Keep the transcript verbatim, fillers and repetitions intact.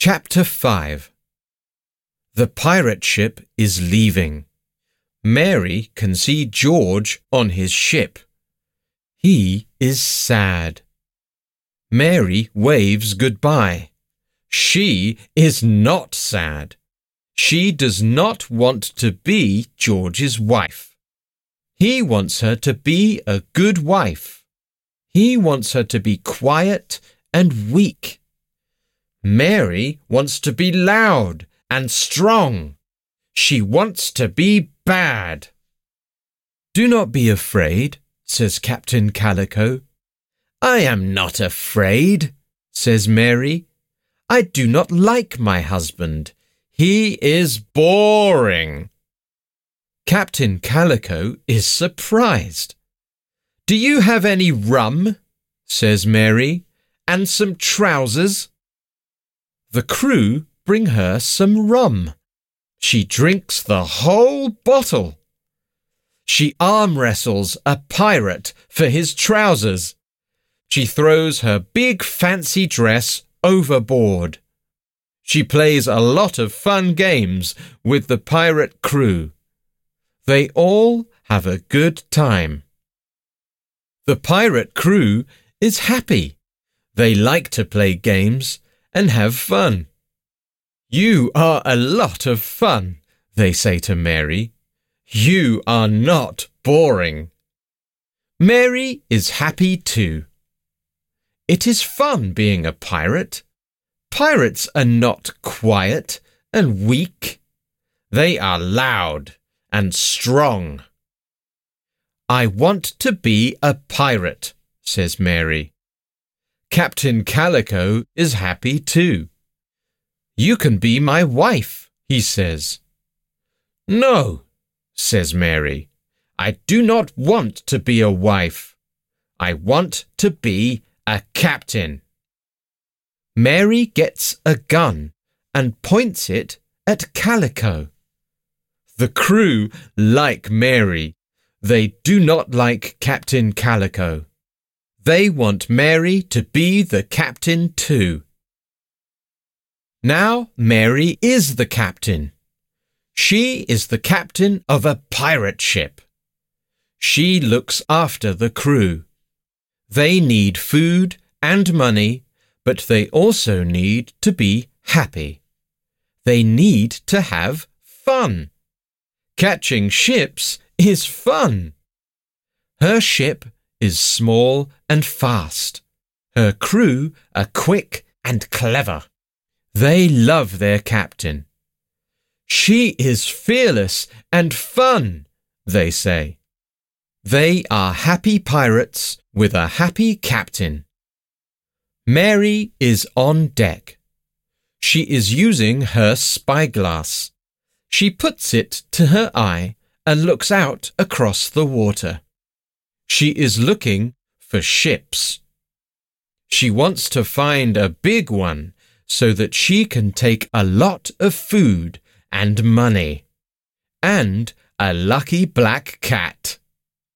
Chapter five. The pirate ship is leaving. Mary can see George on his ship. He is sad. Mary waves goodbye. She is not sad. She does not want to be George's wife. He wants her to be a good wife. He wants her to be quiet and weak. Mary wants to be loud and strong. She wants to be bad. "Do not be afraid," says Captain Calico. "I am not afraid," says Mary. "I do not like my husband. He is boring." Captain Calico is surprised. "Do you have any rum?" says Mary, "and some trousers?" The crew bring her some rum. She drinks the whole bottle. She arm wrestles a pirate for his trousers. She throws her big fancy dress overboard. She plays a lot of fun games with the pirate crew. They all have a good time. The pirate crew is happy. They like to play games and have fun. "You are a lot of fun," they say to Mary. "You are not boring." Mary is happy too. It is fun being a pirate. Pirates are not quiet and weak. They are loud and strong. "I want to be a pirate," says Mary. Captain Calico is happy too. "You can be my wife," he says. "No," says Mary. "I do not want to be a wife. I want to be a captain." Mary gets a gun and points it at Calico. The crew like Mary. They do not like Captain Calico. They want Mary to be the captain too. Now Mary is the captain. She is the captain of a pirate ship. She looks after the crew. They need food and money, but they also need to be happy. They need to have fun. Catching ships is fun. Her ship is small and fast. Her crew are quick and clever. They love their captain. "She is fearless and fun," they say. They are happy pirates with a happy captain. Mary is on deck. She is using her spyglass. She puts it to her eye and looks out across the water. She is looking for ships. She wants to find a big one so that she can take a lot of food and money and a lucky black cat.